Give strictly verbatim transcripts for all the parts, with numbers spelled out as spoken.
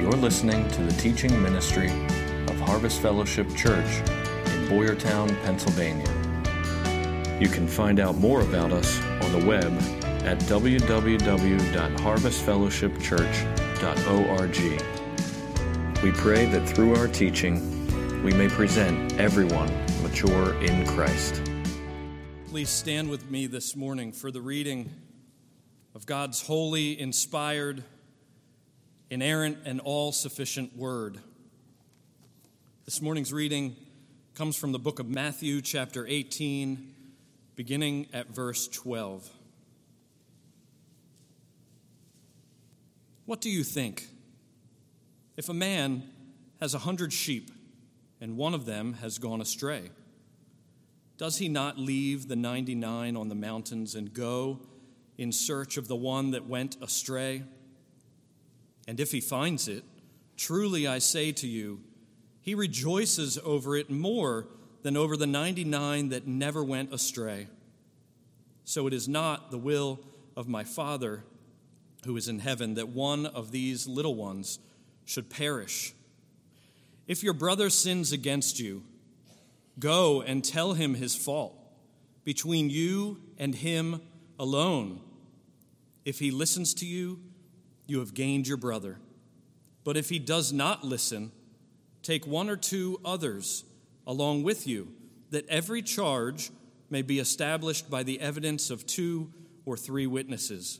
You're listening to the teaching ministry of Harvest Fellowship Church in Boyertown, Pennsylvania. You can find out more about us on the web at w w w dot harvest fellowship church dot org. We pray that through our teaching, we may present everyone mature in Christ. Please stand with me this morning for the reading of God's holy, inspired, inerrant, and all-sufficient word. This morning's reading comes from the book of Matthew, chapter eighteen, beginning at verse twelve. What do you think? If a man has a hundred sheep, and one of them has gone astray, does he not leave the ninety-nine on the mountains and go in search of the one that went astray? And if he finds it, truly I say to you, he rejoices over it more than over the ninety-nine that never went astray. So it is not the will of my Father who is in heaven that one of these little ones should perish. If your brother sins against you, go and tell him his fault between you and him alone. If he listens to you, you have gained your brother. But if he does not listen, take one or two others along with you, that every charge may be established by the evidence of two or three witnesses.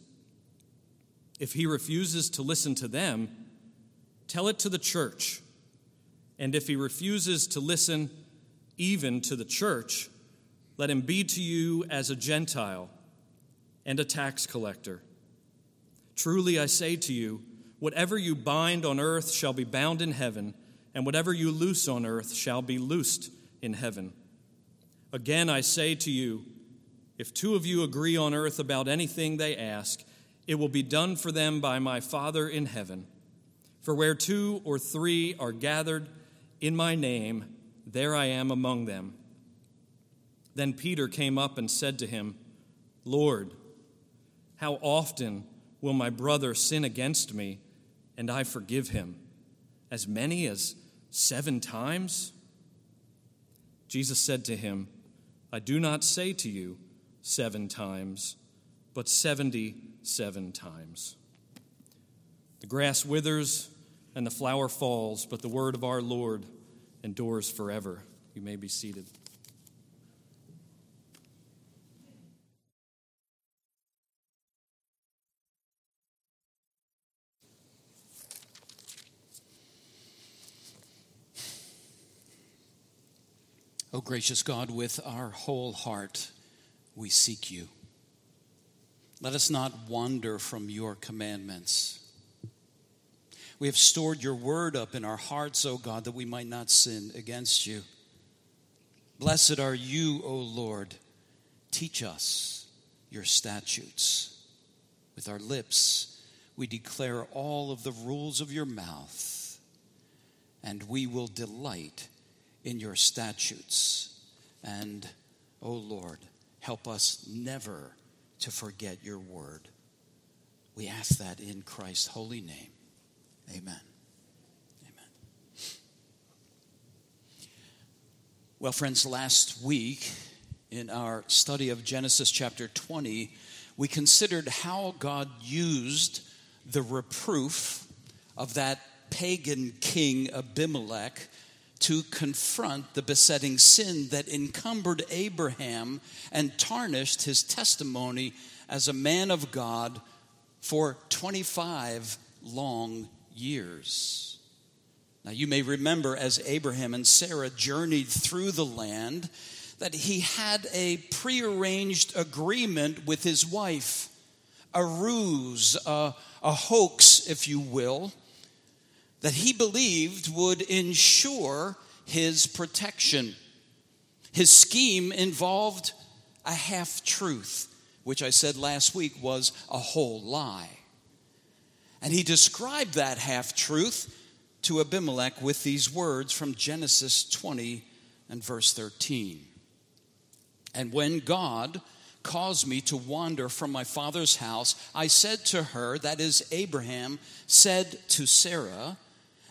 If he refuses to listen to them, tell it to the church. And if he refuses to listen even to the church, let him be to you as a Gentile and a tax collector. Truly I say to you, whatever you bind on earth shall be bound in heaven, and whatever you loose on earth shall be loosed in heaven. Again I say to you, if two of you agree on earth about anything they ask, it will be done for them by my Father in heaven. For where two or three are gathered in my name, there I am among them. Then Peter came up and said to him, Lord, how often will my brother sin against me, and I forgive him? As many as seven times? Jesus said to him, I do not say to you seven times, but seventy-seven times. The grass withers and the flower falls, but the word of our Lord endures forever. You may be seated. O gracious God, with our whole heart we seek you. Let us not wander from your commandments. We have stored your word up in our hearts, O God, that we might not sin against you. Blessed are you, O Lord. Teach us your statutes. With our lips we declare all of the rules of your mouth, and we will delight in your statutes. And, O Lord, help us never to forget your word. We ask that in Christ's holy name. Amen. Amen. Well, friends, last week in our study of Genesis chapter twenty, we considered how God used the reproof of that pagan king Abimelech to confront the besetting sin that encumbered Abraham and tarnished his testimony as a man of God for twenty-five long years. Now, you may remember as Abraham and Sarah journeyed through the land that he had a prearranged agreement with his wife, a ruse, a, a hoax, if you will, that he believed would ensure his protection. His scheme involved a half-truth, which I said last week was a whole lie. And he described that half-truth to Abimelech with these words from Genesis twenty and verse thirteen. And when God caused me to wander from my father's house, I said to her, that is Abraham, said to Sarah,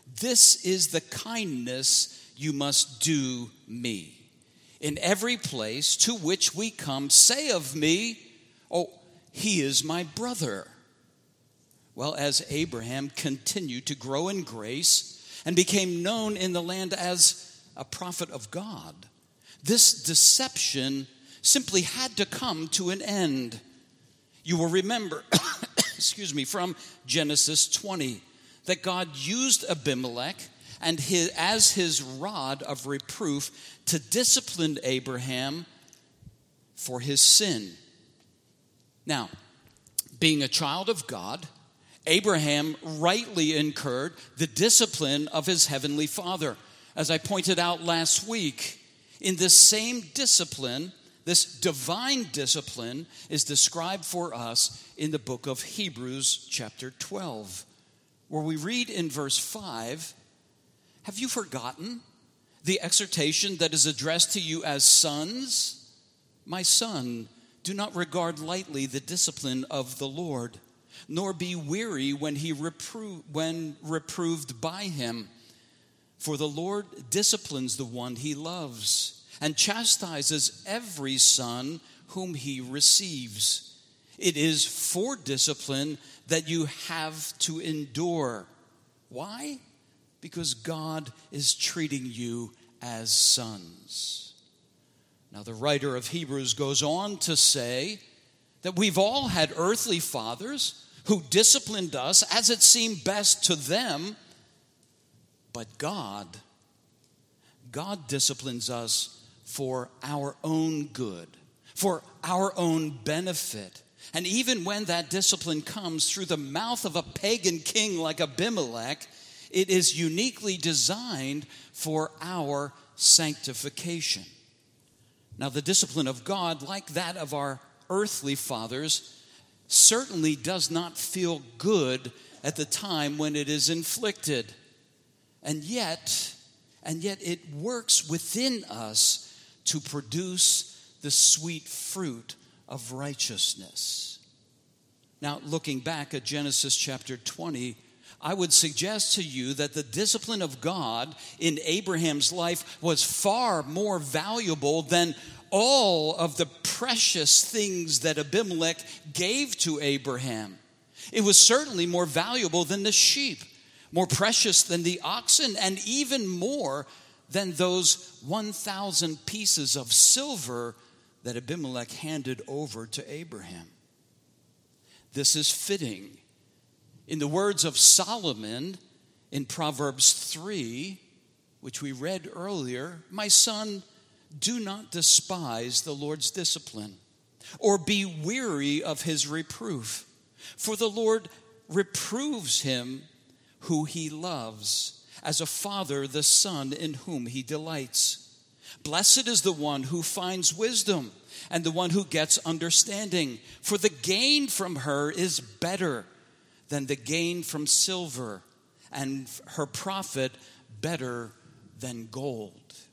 This is the kindness you must do me. In every place to which we come, say of me, oh, he is my brother. Well, as Abraham continued to grow in grace and became known in the land as a prophet of God, this deception simply had to come to an end. You will remember, excuse me, from Genesis twenty, that God used Abimelech and his, as his rod of reproof to discipline Abraham for his sin. Now, being a child of God, Abraham rightly incurred the discipline of his heavenly Father. As I pointed out last week, in this same discipline, this divine discipline is described for us in the book of Hebrews chapter twelve, where we read in verse five, have you forgotten the exhortation that is addressed to you as sons? My son, do not regard lightly the discipline of the Lord, nor be weary when he repro- when reproved by him. For the Lord disciplines the one he loves, and chastises every son whom he receives. It is for discipline that you have to endure. Why? Because God is treating you as sons. Now, the writer of Hebrews goes on to say that we've all had earthly fathers who disciplined us as it seemed best to them, but God, God disciplines us for our own good, for our own benefit. And even when that discipline comes through the mouth of a pagan king like Abimelech, it is uniquely designed for our sanctification. Now, the discipline of God, like that of our earthly fathers, certainly does not feel good at the time when it is inflicted. And yet, and yet it works within us to produce the sweet fruit of righteousness. Now, looking back at Genesis chapter twenty, I would suggest to you that the discipline of God in Abraham's life was far more valuable than all of the precious things that Abimelech gave to Abraham. It was certainly more valuable than the sheep, more precious than the oxen, and even more than those one thousand pieces of silver that Abimelech handed over to Abraham. This is fitting. In the words of Solomon in Proverbs three, which we read earlier, my son, do not despise the Lord's discipline, or be weary of his reproof. For the Lord reproves him who he loves, as a father the son in whom he delights. Blessed is the one who finds wisdom, and the one who gets understanding, for the gain from her is better than the gain from silver, and her profit better than gold.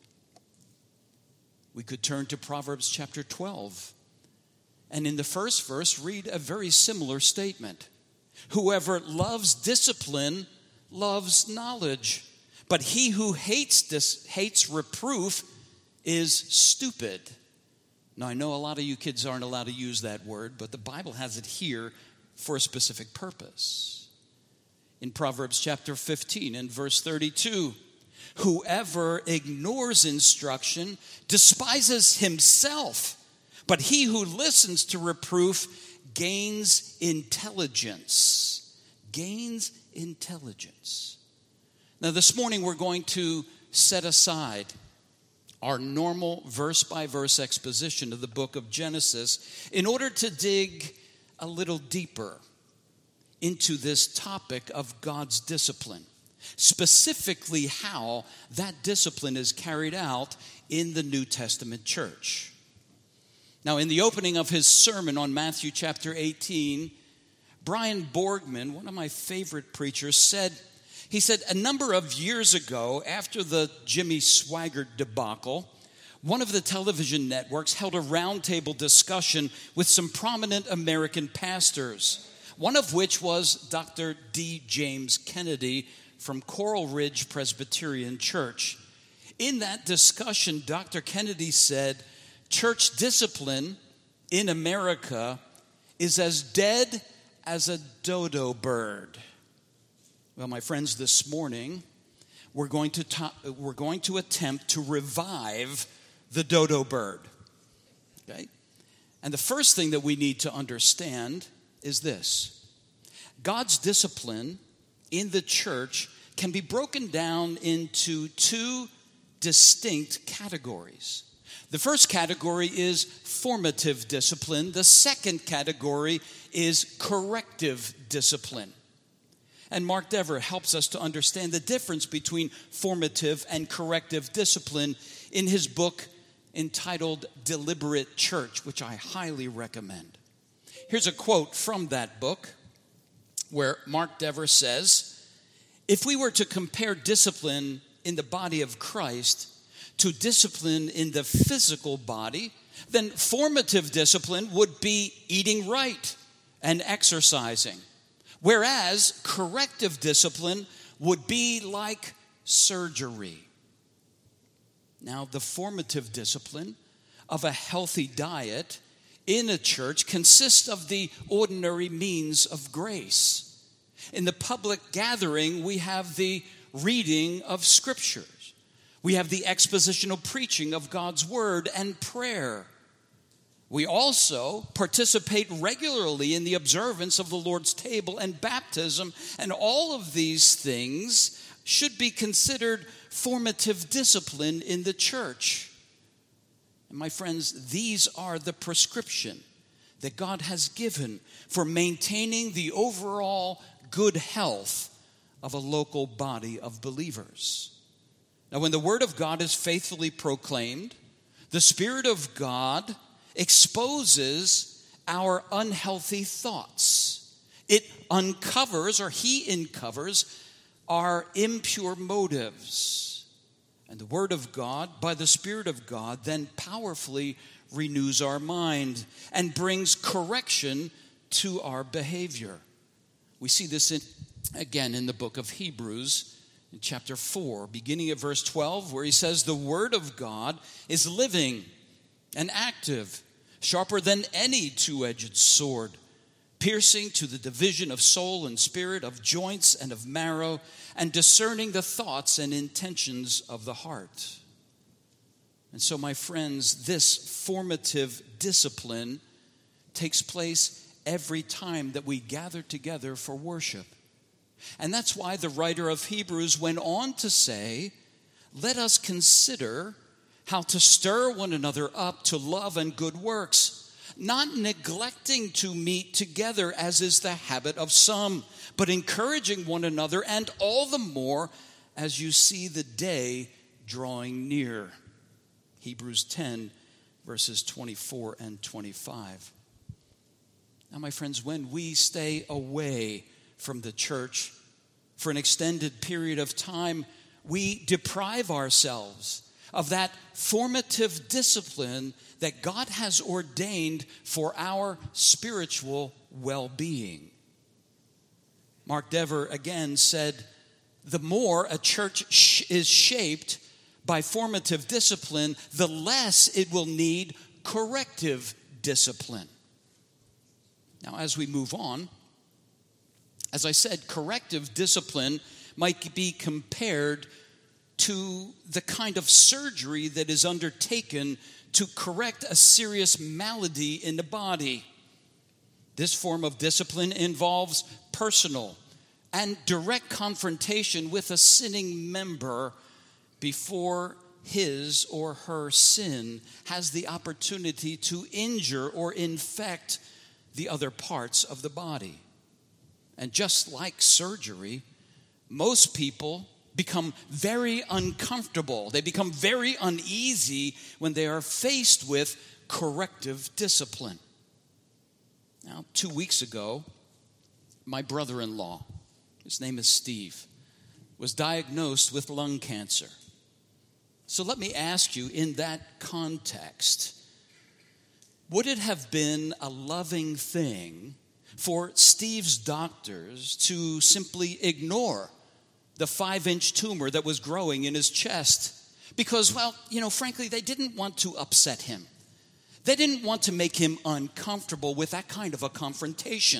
We could turn to Proverbs chapter twelve, and in the first verse read a very similar statement. Whoever loves discipline loves knowledge, but he who hates dis- hates reproof is stupid. Now, I know a lot of you kids aren't allowed to use that word, but the Bible has it here for a specific purpose. In Proverbs chapter fifteen and verse thirty-two, whoever ignores instruction despises himself, but he who listens to reproof gains intelligence. Gains intelligence. Now, this morning we're going to set aside our normal verse-by-verse exposition of the book of Genesis in order to dig a little deeper into this topic of God's discipline, specifically how that discipline is carried out in the New Testament church. Now, in the opening of his sermon on Matthew chapter eighteen, Brian Borgman, one of my favorite preachers, said, he said, a number of years ago, after the Jimmy Swaggart debacle, one of the television networks held a roundtable discussion with some prominent American pastors. one of which was Doctor D. James Kennedy from Coral Ridge Presbyterian Church. In that discussion, Doctor Kennedy said, church discipline in America is as dead as a dodo bird. Well, my friends, this morning, we're going to ta- we're going to attempt to revive the dodo bird. Okay? And the first thing that we need to understand is this. God's discipline in the church can be broken down into two distinct categories. The first category is formative discipline. The second category is corrective discipline. And Mark Dever helps us to understand the difference between formative and corrective discipline in his book entitled Deliberate Church, which I highly recommend. Here's a quote from that book where Mark Dever says, if we were to compare discipline in the body of Christ to discipline in the physical body, then formative discipline would be eating right and exercising, whereas corrective discipline would be like surgery. Now, the formative discipline of a healthy diet in a church consists of the ordinary means of grace. In the public gathering, we have the reading of scriptures. We have the expositional preaching of God's word and prayer. We also participate regularly in the observance of the Lord's table and baptism, and all of these things should be considered formative discipline in the church. And my friends, these are the prescription that God has given for maintaining the overall good health of a local body of believers. Now, when the Word of God is faithfully proclaimed, the Spirit of God exposes our unhealthy thoughts. It uncovers, or He uncovers, our impure motives. And the Word of God, by the Spirit of God, then powerfully renews our mind and brings correction to our behavior. We see this in, again in the book of Hebrews, in chapter four, beginning at verse twelve, where he says, the Word of God is living and active, sharper than any two-edged sword, piercing to the division of soul and spirit, of joints and of marrow, and discerning the thoughts and intentions of the heart. And so, my friends, this formative discipline takes place every time that we gather together for worship. And that's why the writer of Hebrews went on to say, let us consider how to stir one another up to love and good works, not neglecting to meet together as is the habit of some, but encouraging one another, and all the more as you see the day drawing near. Hebrews ten, verses twenty-four and twenty-five. Now, my friends, when we stay away from the church for an extended period of time, we deprive ourselves of that formative discipline that God has ordained for our spiritual well-being. Mark Dever again said, the more a church sh- is shaped by formative discipline, the less it will need corrective discipline. Now, as we move on, as I said, corrective discipline might be compared to the kind of surgery that is undertaken to correct a serious malady in the body. This form of discipline involves personal and direct confrontation with a sinning member before his or her sin has the opportunity to injure or infect the other parts of the body. And just like surgery, most people become very uncomfortable. They become very uneasy when they are faced with corrective discipline. Now, two weeks ago, my brother-in-law, his name is Steve, was diagnosed with lung cancer. So let me ask you, in that context, would it have been a loving thing for Steve's doctors to simply ignore the five-inch tumor that was growing in his chest because, well, you know, frankly, they didn't want to upset him. They didn't want to make him uncomfortable with that kind of a confrontation.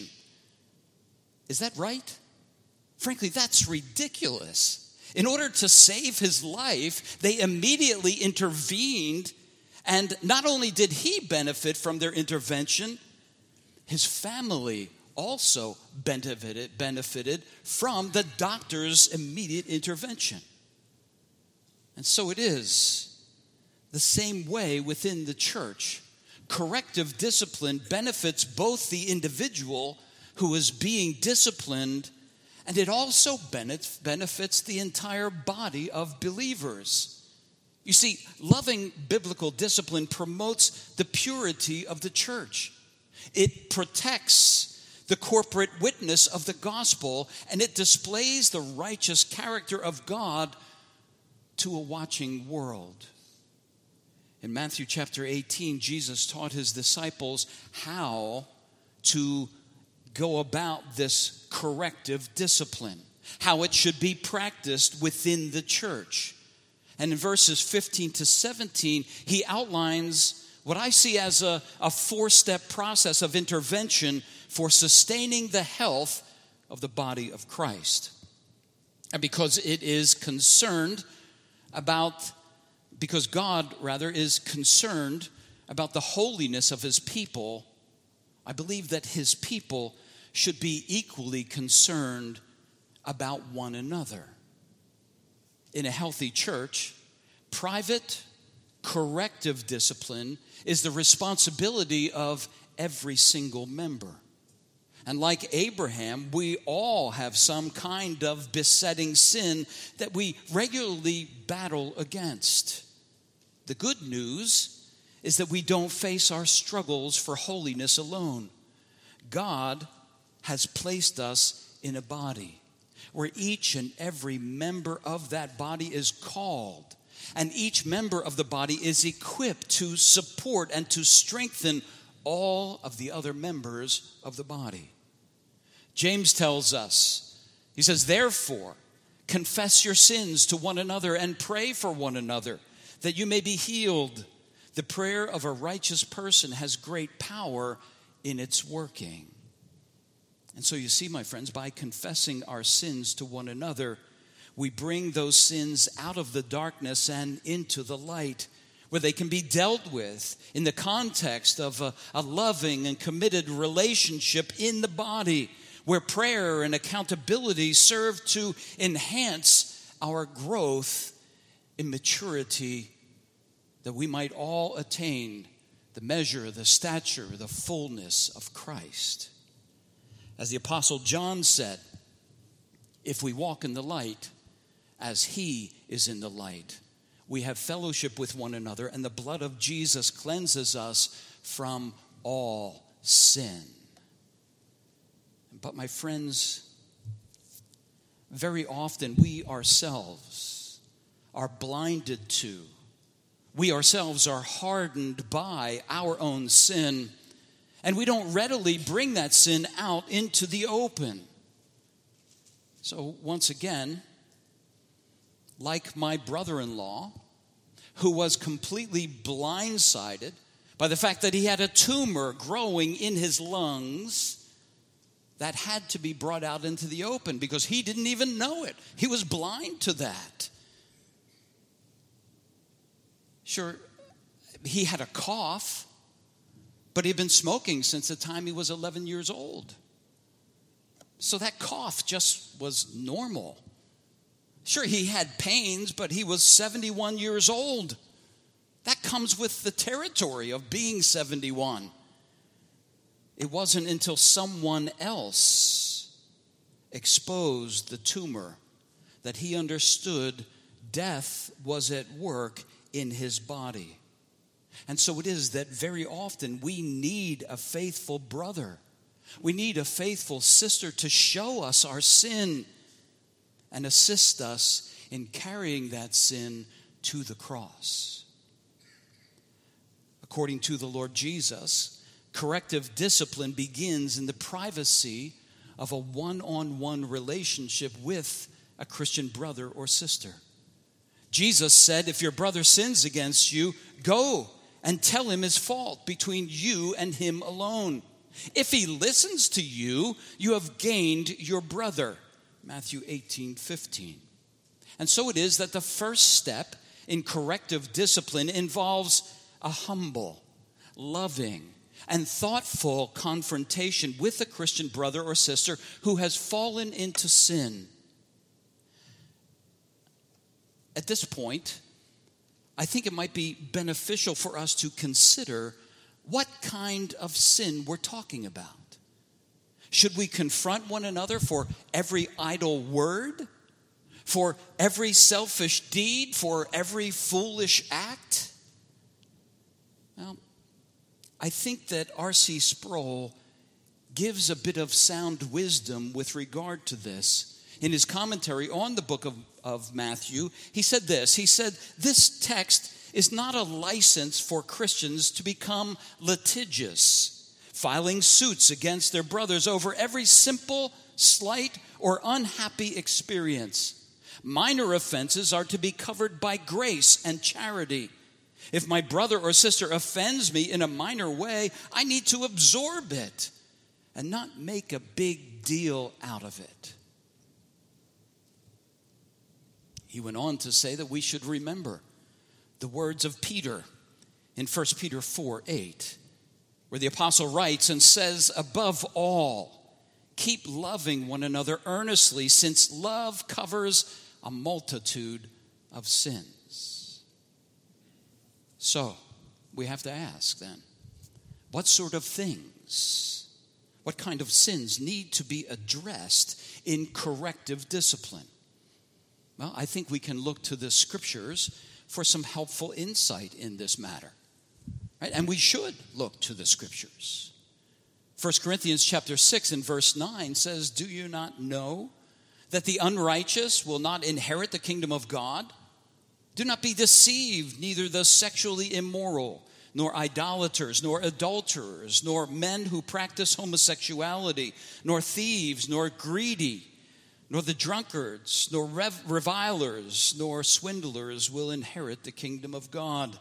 Is that right? Frankly, that's ridiculous. In order to save his life, they immediately intervened, and not only did he benefit from their intervention, his family also benefited, benefited from the doctor's immediate intervention. And so it is the same way within the church. Corrective discipline benefits both the individual who is being disciplined, and it also benefits the entire body of believers. You see, loving biblical discipline promotes the purity of the church. It protects the corporate witness of the gospel, and it displays the righteous character of God to a watching world. In Matthew chapter eighteen, Jesus taught his disciples how to go about this corrective discipline, how it should be practiced within the church. And in verses fifteen to seventeen, he outlines what I see as a, a four-step process of intervention for sustaining the health of the body of Christ. And because it is concerned about, because God, rather, is concerned about the holiness of his people, I believe that his people should be equally concerned about one another. In a healthy church, private corrective discipline is the responsibility of every single member. And like Abraham, we all have some kind of besetting sin that we regularly battle against. The good news is that we don't face our struggles for holiness alone. God has placed us in a body where each and every member of that body is called, and each member of the body is equipped to support and to strengthen all of the other members of the body. James tells us, he says, therefore, confess your sins to one another and pray for one another, that you may be healed. The prayer of a righteous person has great power in its working. And so you see, my friends, by confessing our sins to one another, we bring those sins out of the darkness and into the light, where they can be dealt with in the context of a, a loving and committed relationship in the body, where prayer and accountability serve to enhance our growth in maturity, that we might all attain the measure, the stature, the fullness of Christ. As the Apostle John said, if we walk in the light as he is in the light, we have fellowship with one another, and the blood of Jesus cleanses us from all sin. But my friends, very often we ourselves are blinded to, we ourselves are hardened by our own sin, and we don't readily bring that sin out into the open. So once again, like my brother-in-law, who was completely blindsided by the fact that he had a tumor growing in his lungs that had to be brought out into the open because he didn't even know it. He was blind to that. Sure, he had a cough, but he had been smoking since the time he was eleven years old. So that cough just was normal. Sure, he had pains, but he was seventy-one years old. That comes with the territory of being seventy-one. It wasn't until someone else exposed the tumor that he understood death was at work in his body. And so it is that very often we need a faithful brother. We need a faithful sister to show us our sin and assist us in carrying that sin to the cross. According to the Lord Jesus, corrective discipline begins in the privacy of a one-on-one relationship with a Christian brother or sister. Jesus said, if your brother sins against you, go and tell him his fault between you and him alone. If he listens to you, you have gained your brother. Matthew eighteen fifteen. And so it is that the first step in corrective discipline involves a humble, loving, and thoughtful confrontation with a Christian brother or sister who has fallen into sin. At this point, I think it might be beneficial for us to consider what kind of sin we're talking about. Should we confront one another for every idle word, for every selfish deed, for every foolish act? Well, I think that R C Sproul gives a bit of sound wisdom with regard to this. In his commentary on the book of, of Matthew, he said this. He said, this text is not a license for Christians to become litigious, filing suits against their brothers over every simple, slight, or unhappy experience. Minor offenses are to be covered by grace and charity. If my brother or sister offends me in a minor way, I need to absorb it and not make a big deal out of it. He went on to say that we should remember the words of Peter in First Peter four eight, where the apostle writes and says, above all, keep loving one another earnestly, since love covers a multitude of sins. So, we have to ask then, what sort of things, what kind of sins need to be addressed in corrective discipline? Well, I think we can look to the scriptures for some helpful insight in this matter. Right? And we should look to the scriptures. First Corinthians chapter six and verse nine says, do you not know that the unrighteous will not inherit the kingdom of God? Do not be deceived, neither the sexually immoral, nor idolaters, nor adulterers, nor men who practice homosexuality, nor thieves, nor greedy, nor the drunkards, nor rev- revilers, nor swindlers will inherit the kingdom of God.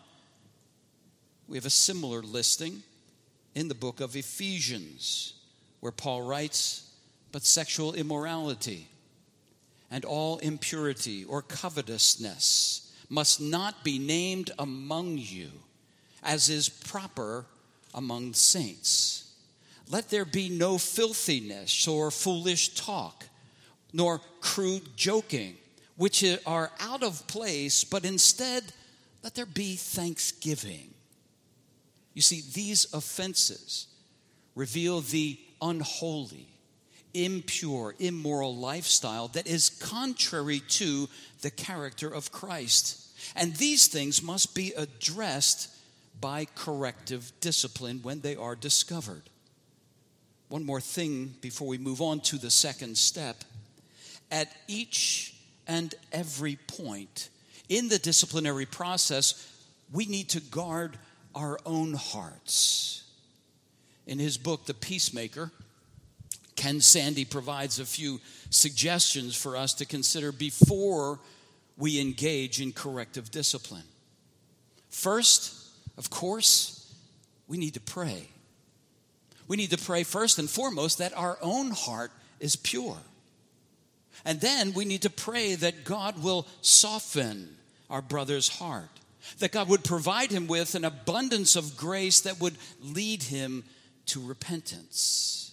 We have a similar listing in the book of Ephesians, where Paul writes, but sexual immorality and all impurity or covetousness must not be named among you, as is proper among saints. Let there be no filthiness or foolish talk, nor crude joking, which are out of place, but instead let there be thanksgiving. You see, these offenses reveal the unholy, impure, immoral lifestyle that is contrary to the character of Christ. And these things must be addressed by corrective discipline when they are discovered. One more thing before we move on to the second step. At each and every point in the disciplinary process, we need to guard our own hearts. In his book, The Peacemaker, Ken Sande provides a few suggestions for us to consider before we engage in corrective discipline. First, of course, we need to pray. We need to pray first and foremost that our own heart is pure. And then we need to pray that God will soften our brother's heart, that God would provide him with an abundance of grace that would lead him to repentance.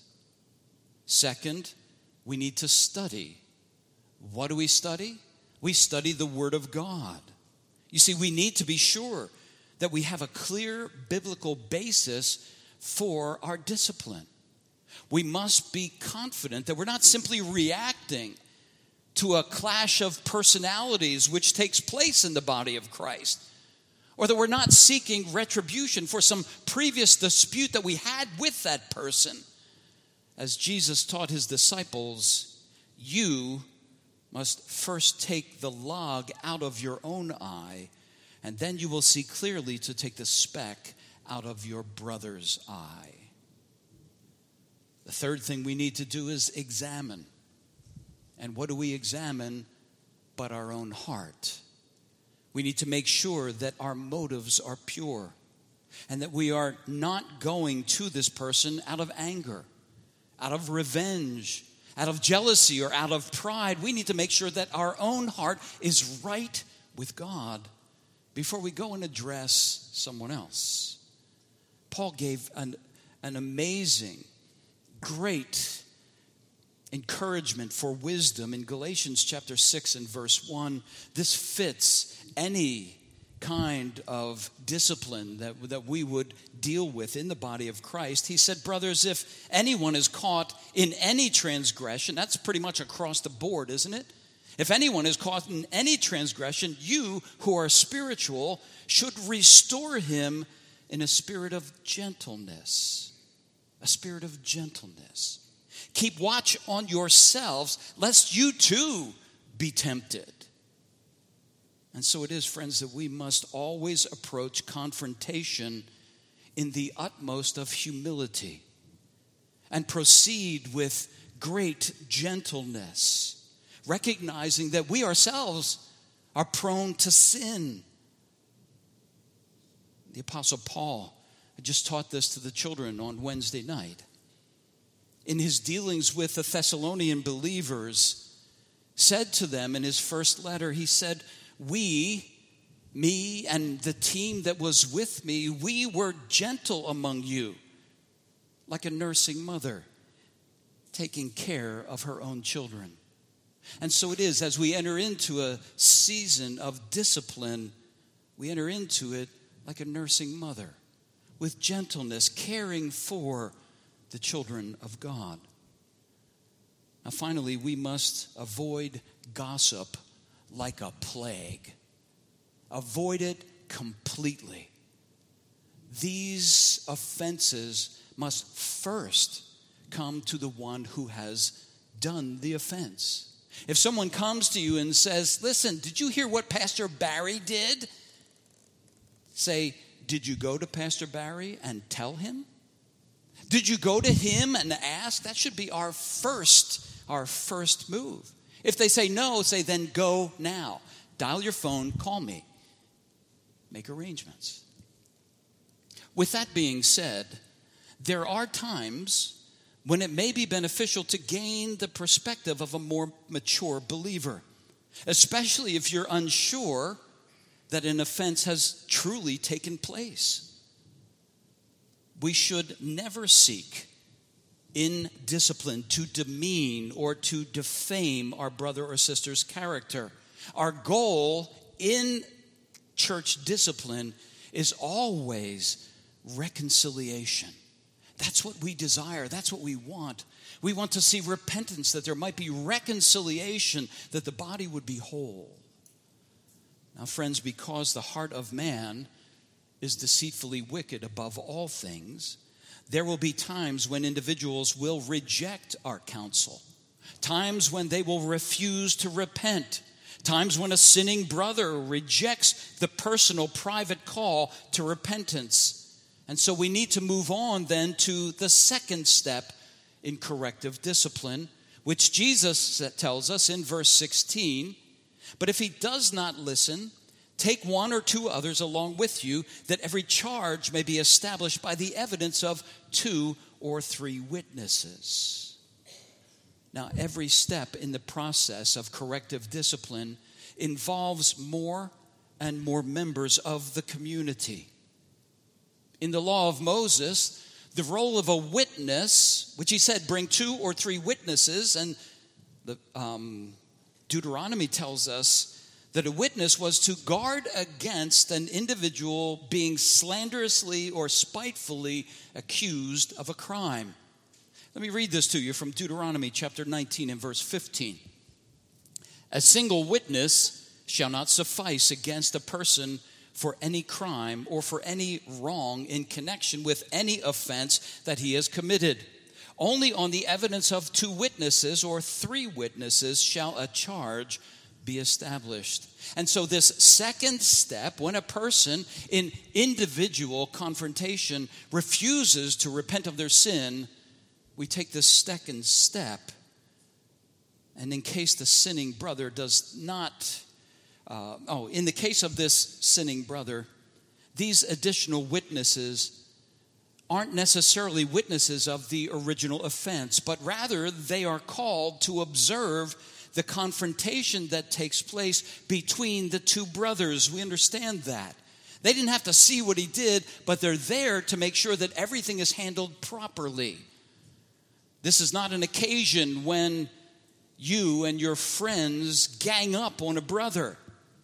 Second, we need to study. What do we study? We study the Word of God. You see, we need to be sure that we have a clear biblical basis for our discipline. We must be confident that we're not simply reacting to a clash of personalities which takes place in the body of Christ, or that we're not seeking retribution for some previous dispute that we had with that person. As Jesus taught his disciples, you must first take the log out of your own eye, and then you will see clearly to take the speck out of your brother's eye. The third thing we need to do is examine. And what do we examine but our own heart? We need to make sure that our motives are pure and that we are not going to this person out of anger, out of revenge, out of jealousy, or out of pride. We need to make sure that our own heart is right with God before we go and address someone else. Paul gave an, an amazing, great encouragement for wisdom in Galatians chapter six and verse one. This fits any kind of discipline that, that we would deal with in the body of Christ. He said, brothers, if anyone is caught in any transgression, that's pretty much across the board, isn't it? If anyone is caught in any transgression, you who are spiritual should restore him in a spirit of gentleness. A spirit of gentleness. Keep watch on yourselves, lest you too be tempted. And so it is, friends, that we must always approach confrontation in the utmost of humility and proceed with great gentleness, recognizing that we ourselves are prone to sin. The Apostle Paul had just taught this to the children on Wednesday night. In his dealings with the Thessalonian believers, said to them in his first letter, he said, we, me and the team that was with me, we were gentle among you, like a nursing mother taking care of her own children. And so it is, as we enter into a season of discipline, we enter into it like a nursing mother, with gentleness, caring for the children of God. Now finally, we must avoid gossip like a plague. Avoid it completely. These offenses must first come to the one who has done the offense. If someone comes to you and says, listen, did you hear what Pastor Barry did? Say, did you go to Pastor Barry and tell him? Did you go to him and ask? That should be our first, our first move. If they say no, say then go now. Dial your phone, call me. Make arrangements. With that being said, there are times when it may be beneficial to gain the perspective of a more mature believer, especially if you're unsure that an offense has truly taken place. We should never seek in discipline to demean or to defame our brother or sister's character. Our goal in church discipline is always reconciliation. That's what we desire. That's what we want. We want to see repentance, that there might be reconciliation, that the body would be whole. Now, friends, because the heart of man is deceitfully wicked above all things, there will be times when individuals will reject our counsel, times when they will refuse to repent, times when a sinning brother rejects the personal, private call to repentance. And so we need to move on then to the second step in corrective discipline, which Jesus tells us in verse sixteen. But if he does not listen, take one or two others along with you, that every charge may be established by the evidence of two or three witnesses. Now, every step in the process of corrective discipline involves more and more members of the community. In the law of Moses, the role of a witness, which he said, bring two or three witnesses, and the um, Deuteronomy tells us that a witness was to guard against an individual being slanderously or spitefully accused of a crime. Let me read this to you from Deuteronomy chapter nineteen and verse fifteen. A single witness shall not suffice against a person for any crime or for any wrong in connection with any offense that he has committed. Only on the evidence of two witnesses or three witnesses shall a charge be established. And so this second step, when a person in individual confrontation refuses to repent of their sin, we we take this second step, and in case the sinning brother does not, uh, oh, in the case of this sinning brother, these additional witnesses aren't necessarily witnesses of the original offense, but rather they are called to observe the confrontation that takes place between the two brothers. We understand that. They didn't have to see what he did, but they're there to make sure that everything is handled properly. This is not an occasion when you and your friends gang up on a brother.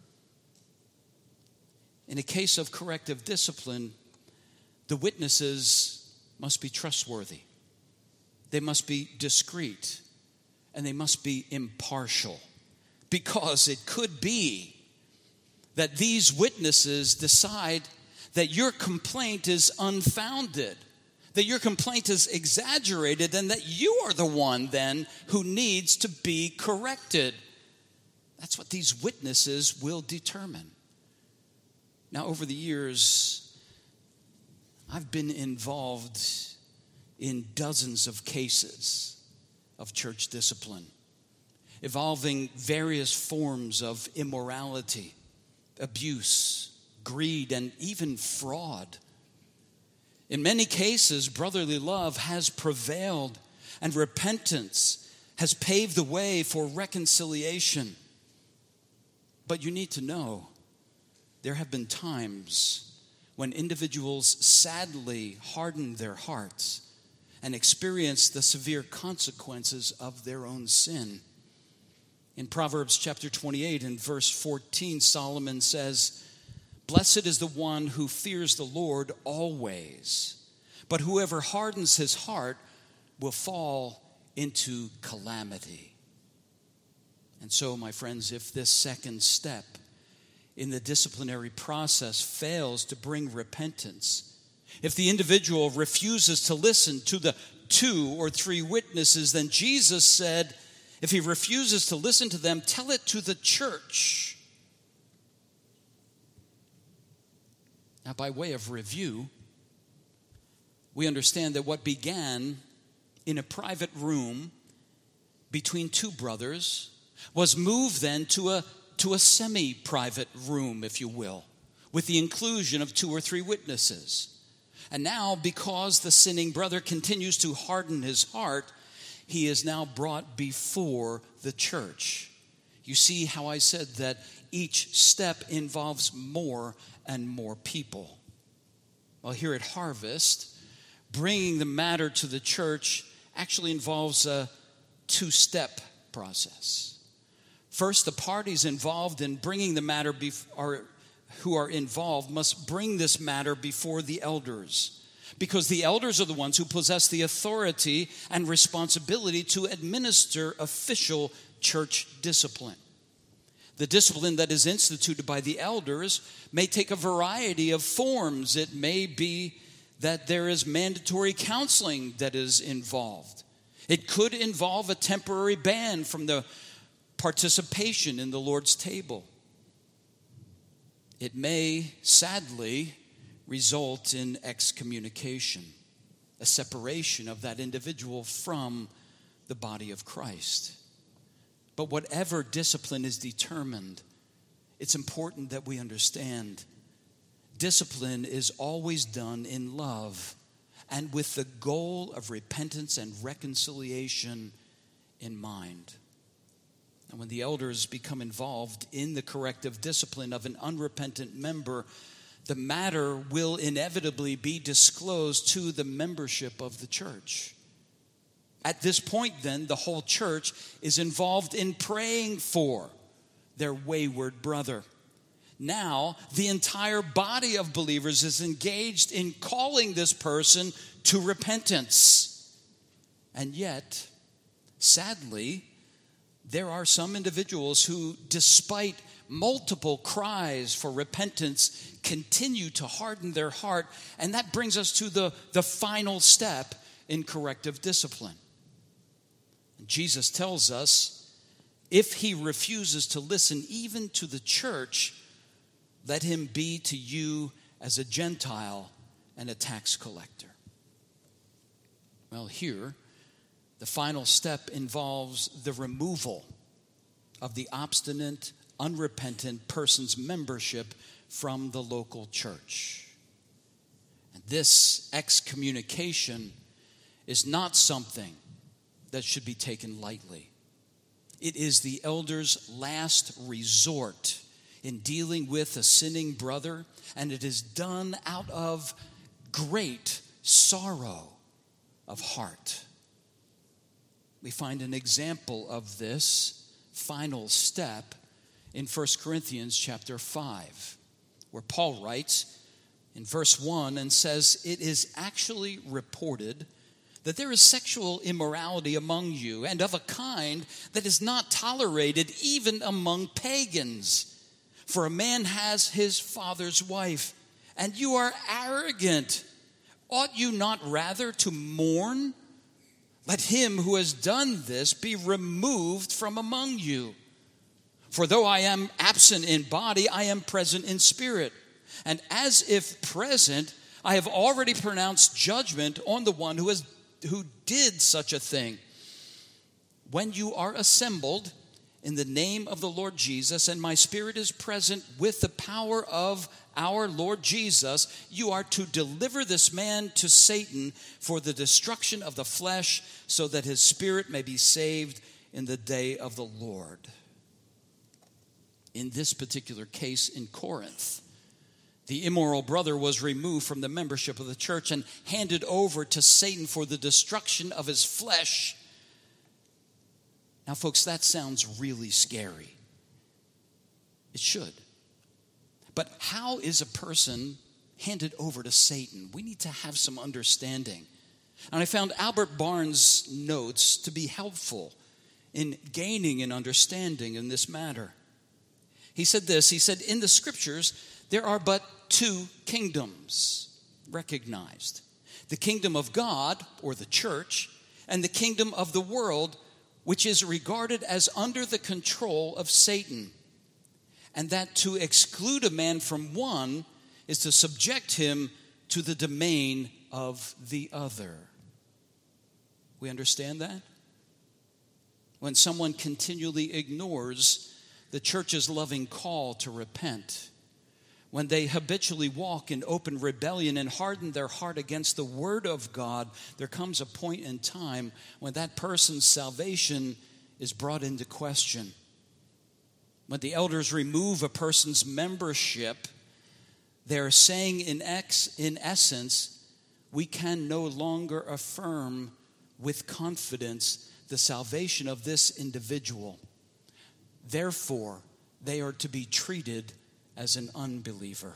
In a case of corrective discipline, the witnesses must be trustworthy. They must be discreet. And they must be impartial. Because it could be that these witnesses decide that your complaint is unfounded, that your complaint is exaggerated, and that you are the one then who needs to be corrected. That's what these witnesses will determine. Now, over the years, I've been involved in dozens of cases of church discipline, involving various forms of immorality, abuse, greed, and even fraud. In many cases, brotherly love has prevailed, and repentance has paved the way for reconciliation. But you need to know, there have been times when individuals sadly harden their hearts and experience the severe consequences of their own sin. In Proverbs chapter twenty-eight and verse fourteen, Solomon says, "Blessed is the one who fears the Lord always, but whoever hardens his heart will fall into calamity." And so, my friends, if this second step in the disciplinary process fails to bring repentance, if the individual refuses to listen to the two or three witnesses, then Jesus said, if he refuses to listen to them, tell it to the church. Now, by way of review, we understand that what began in a private room between two brothers was moved then to a to a semi-private room, if you will, with the inclusion of two or three witnesses. And now, because the sinning brother continues to harden his heart, he is now brought before the church. You see how I said that each step involves more and more people. Well, here at Harvest, bringing the matter to the church actually involves a two-step process. First, the parties involved in bringing the matter bef- are, who are involved must bring this matter before the elders, because the elders are the ones who possess the authority and responsibility to administer official church discipline. The discipline that is instituted by the elders may take a variety of forms. It may be that there is mandatory counseling that is involved. It could involve a temporary ban from the participation in the Lord's table. It may, sadly, result in excommunication, a separation of that individual from the body of Christ. But whatever discipline is determined, it's important that we understand discipline is always done in love and with the goal of repentance and reconciliation in mind. And when the elders become involved in the corrective discipline of an unrepentant member, the matter will inevitably be disclosed to the membership of the church. At this point, then, the whole church is involved in praying for their wayward brother. Now, the entire body of believers is engaged in calling this person to repentance. And yet, sadly, there are some individuals who, despite multiple cries for repentance, continue to harden their heart. And that brings us to the, the final step in corrective discipline. Jesus tells us, if he refuses to listen even to the church, let him be to you as a Gentile and a tax collector. Well, here, The final step involves the removal of the obstinate, unrepentant person's membership from the local church. And this excommunication is not something that should be taken lightly. It is the elder's last resort in dealing with a sinning brother, and it is done out of great sorrow of heart. We find an example of this final step in First Corinthians chapter five, where Paul writes in verse one and says, "It is actually reported that there is sexual immorality among you, and of a kind that is not tolerated even among pagans. For a man has his father's wife, and you are arrogant. Ought you not rather to mourn? Let him who has done this be removed from among you. For though I am absent in body, I am present in spirit. And as if present, I have already pronounced judgment on the one who has who did such a thing. When you are assembled in the name of the Lord Jesus, and my spirit is present with the power of our Lord Jesus, you are to deliver this man to Satan for the destruction of the flesh, so that his spirit may be saved in the day of the Lord." In this particular case in Corinth, the immoral brother was removed from the membership of the church and handed over to Satan for the destruction of his flesh. Now, folks, that sounds really scary. It should. But how is a person handed over to Satan? We need to have some understanding. And I found Albert Barnes' notes to be helpful in gaining an understanding in this matter. He said this, he said, "In the scriptures, there are but two kingdoms recognized. The kingdom of God, or the church, and the kingdom of the world, which is regarded as under the control of Satan. And that to exclude a man from one is to subject him to the domain of the other." We understand that? When someone continually ignores the church's loving call to repent, when they habitually walk in open rebellion and harden their heart against the word of God, there comes a point in time when that person's salvation is brought into question. When the elders remove a person's membership, they're saying in, ex, in essence, we can no longer affirm with confidence the salvation of this individual. Therefore, they are to be treated as an unbeliever.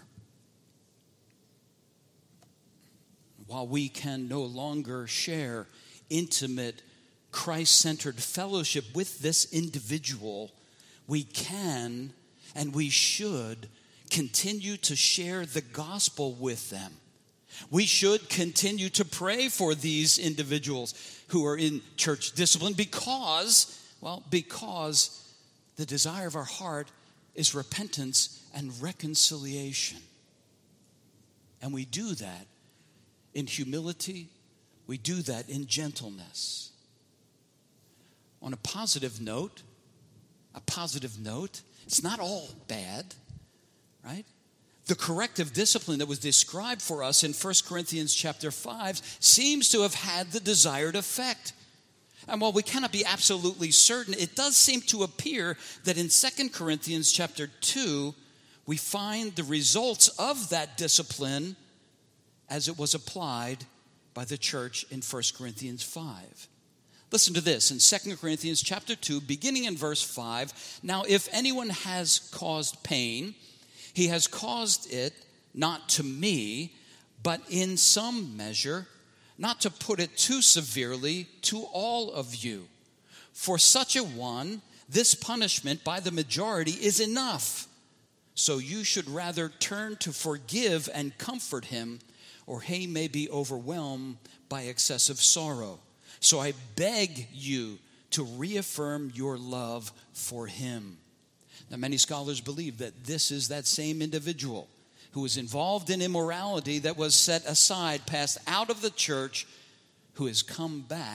While we can no longer share intimate, Christ-centered fellowship with this individual, we can and we should continue to share the gospel with them. We should continue to pray for these individuals who are in church discipline because, well, because the desire of our heart is repentance and reconciliation. And we do that in humility. We do that in gentleness. On a positive note, a positive note, it's not all bad, right? The corrective discipline that was described for us in First Corinthians chapter five seems to have had the desired effect. And while we cannot be absolutely certain, it does seem to appear that in Second Corinthians chapter two, we find the results of that discipline as it was applied by the church in First Corinthians five. Listen to this in Second Corinthians chapter two, beginning in verse five. "Now, if anyone has caused pain, he has caused it not to me, but in some measure, not to put it too severely, to all of you. For such a one, this punishment by the majority is enough. So you should rather turn to forgive and comfort him, or he may be overwhelmed by excessive sorrow. So I beg you to reaffirm your love for him." Now, many scholars believe that this is that same individual who was involved in immorality that was set aside, passed out of the church, who has come back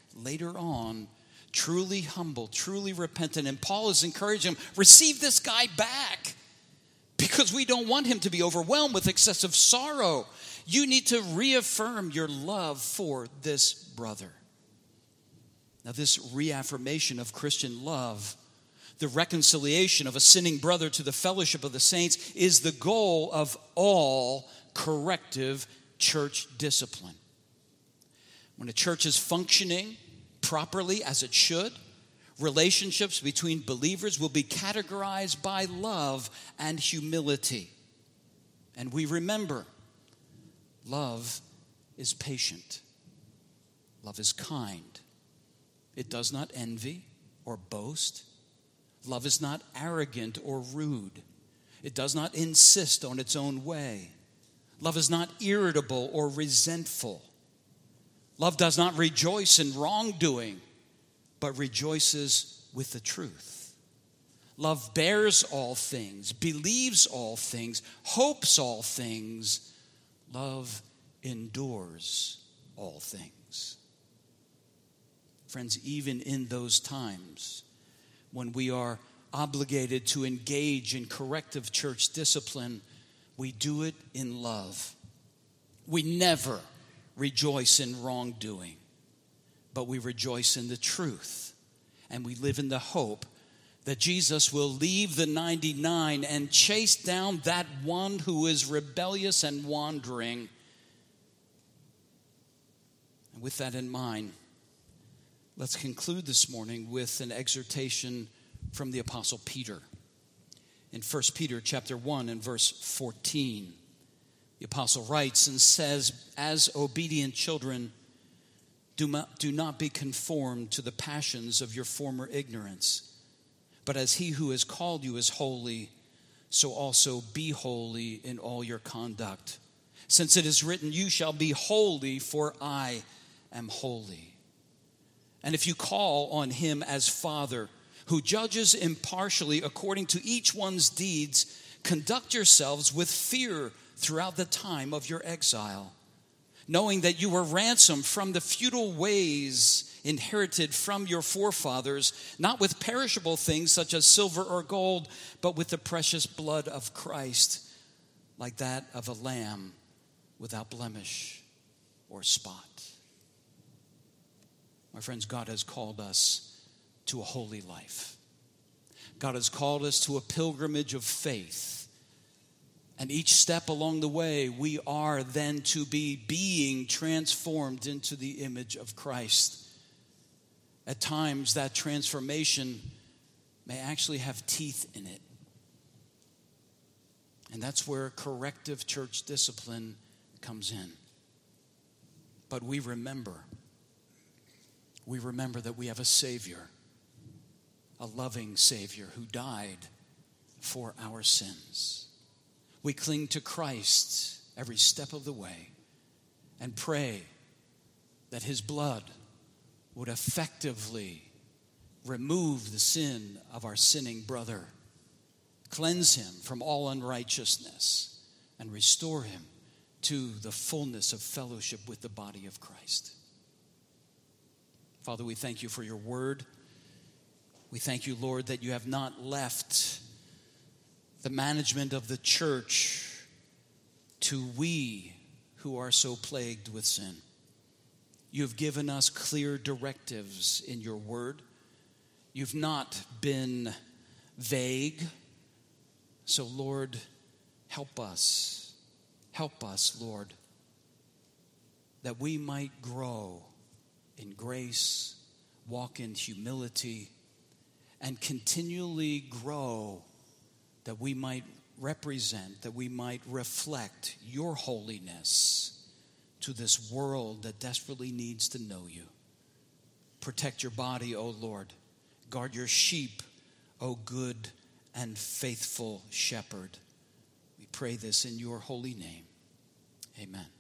later on, truly humble, truly repentant. And Paul is encouraging him, receive this guy back, because we don't want him to be overwhelmed with excessive sorrow. You need to reaffirm your love for this brother. Now, this reaffirmation of Christian love, the reconciliation of a sinning brother to the fellowship of the saints, is the goal of all corrective church discipline. When a church is functioning properly as it should, relationships between believers will be categorized by love and humility. And we remember, love is patient. Love is kind. It does not envy or boast. Love is not arrogant or rude. It does not insist on its own way. Love is not irritable or resentful. Love does not rejoice in wrongdoing, but rejoices with the truth. Love bears all things, believes all things, hopes all things. Love endures all things. Friends, even in those times when we are obligated to engage in corrective church discipline, we do it in love. We never rejoice in wrongdoing, but we rejoice in the truth. And we live in the hope that Jesus will leave the ninety-nine and chase down that one who is rebellious and wandering. And with that in mind, let's conclude this morning with an exhortation from the Apostle Peter. In First Peter chapter one and verse fourteen, the Apostle writes and says, as obedient children, do not, do not be conformed to the passions of your former ignorance, but as he who has called you is holy, so also be holy in all your conduct. Since it is written, you shall be holy, for I am holy. And if you call on him as Father, who judges impartially according to each one's deeds, conduct yourselves with fear throughout the time of your exile, knowing that you were ransomed from the futile ways inherited from your forefathers, not with perishable things such as silver or gold, but with the precious blood of Christ, like that of a lamb without blemish or spot. My friends, God has called us to a holy life. God has called us to a pilgrimage of faith. And each step along the way, we are then to be being transformed into the image of Christ. At times, that transformation may actually have teeth in it. And that's where corrective church discipline comes in. But we remember, we remember that we have a Savior, a loving Savior who died for our sins. We cling to Christ every step of the way and pray that his blood would effectively remove the sin of our sinning brother, cleanse him from all unrighteousness, and restore him to the fullness of fellowship with the body of Christ. Father, we thank you for your word. We thank you, Lord, that you have not left the management of the church to we who are so plagued with sin. You have given us clear directives in your word. You've not been vague. So, Lord, help us. Help us, Lord, that we might grow in grace, walk in humility, and continually grow that we might represent, that we might reflect your holiness to this world that desperately needs to know you. Protect your body, O Lord. Guard your sheep, O good and faithful shepherd. We pray this in your holy name. Amen.